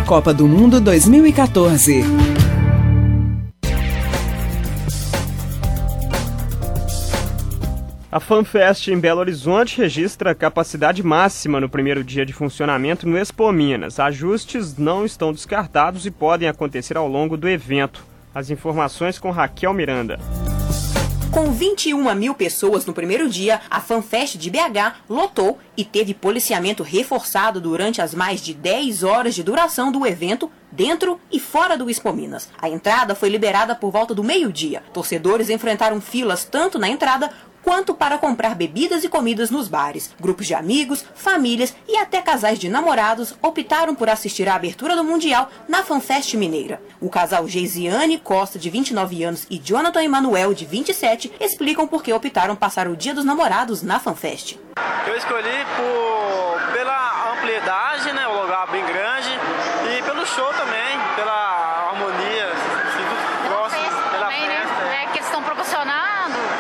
Copa do Mundo 2014. A FanFest em Belo Horizonte registra capacidade máxima no primeiro dia de funcionamento no Expo Minas. Ajustes não estão descartados e podem acontecer ao longo do evento. As informações com Raquel Miranda. Com 21 mil pessoas no primeiro dia, a FanFest de BH lotou e teve policiamento reforçado durante as mais de 10 horas de duração do evento, dentro e fora do Expo Minas. A entrada foi liberada por volta do meio-dia. Torcedores enfrentaram filas tanto na entrada quanto para comprar bebidas e comidas nos bares. Grupos de amigos, famílias e até casais de namorados optaram por assistir à abertura do Mundial na FanFest Mineira. O casal Geisiane Costa, de 29 anos, e Jonathan Emanuel, de 27, explicam por que optaram passar o Dia dos Namorados na FanFest. Eu escolhi pela ampliedade, o lugar bem grande, e pelo show também, pela harmonia, próximo, pela festa. Que eles estão proporcionando.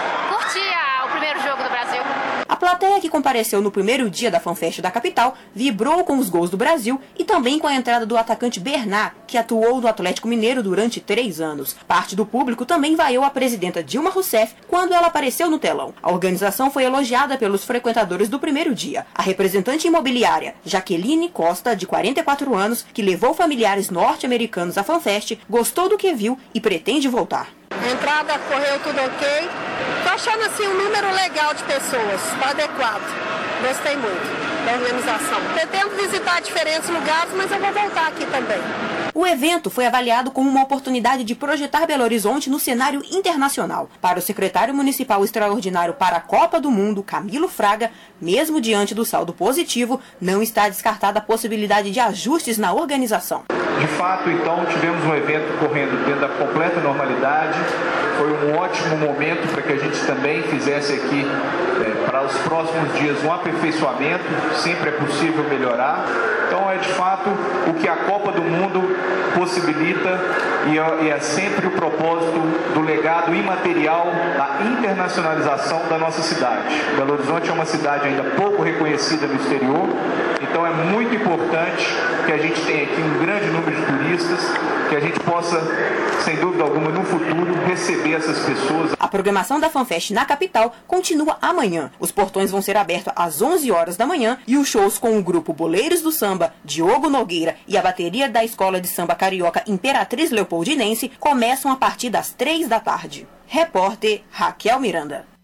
A plateia que compareceu no primeiro dia da FanFest da capital vibrou com os gols do Brasil e também com a entrada do atacante Bernat, que atuou no Atlético Mineiro durante 3 anos. Parte do público também vaiou a presidenta Dilma Rousseff quando ela apareceu no telão. A organização foi elogiada pelos frequentadores do primeiro dia. A representante imobiliária Jaqueline Costa, de 44 anos, que levou familiares norte-americanos à FanFest, gostou do que viu e pretende voltar. A entrada correu tudo ok. Tô achando assim um número legal de pessoas, tá adequado. Gostei muito da organização. Pretendo visitar diferentes lugares, mas eu vou voltar aqui também. O evento foi avaliado como uma oportunidade de projetar Belo Horizonte no cenário internacional. Para o secretário municipal extraordinário para a Copa do Mundo, Camilo Fraga, mesmo diante do saldo positivo, não está descartada a possibilidade de ajustes na organização. De fato, então, tivemos um evento correndo dentro da completa normalidade. Foi um ótimo momento para que a gente também fizesse aqui, para os próximos dias, um aperfeiçoamento. Sempre é possível melhorar. Então, é de fato o que a Copa do Mundo possibilita e é sempre o propósito do legado imaterial da internacionalização da nossa cidade. Belo Horizonte é uma cidade ainda pouco reconhecida no exterior, então é muito importante que a gente tenha aqui um grande número de turistas, que a gente possa, sem dúvida alguma, no futuro, receber essas pessoas. A programação da FanFest na capital continua amanhã. Os portões vão ser abertos às 11 horas da manhã e os shows com o grupo Boleiros do Samba, Diogo Nogueira e a bateria da Escola de Samba Carioca Imperatriz Leopoldinense começam a partir das 3 da tarde. Repórter Raquel Miranda.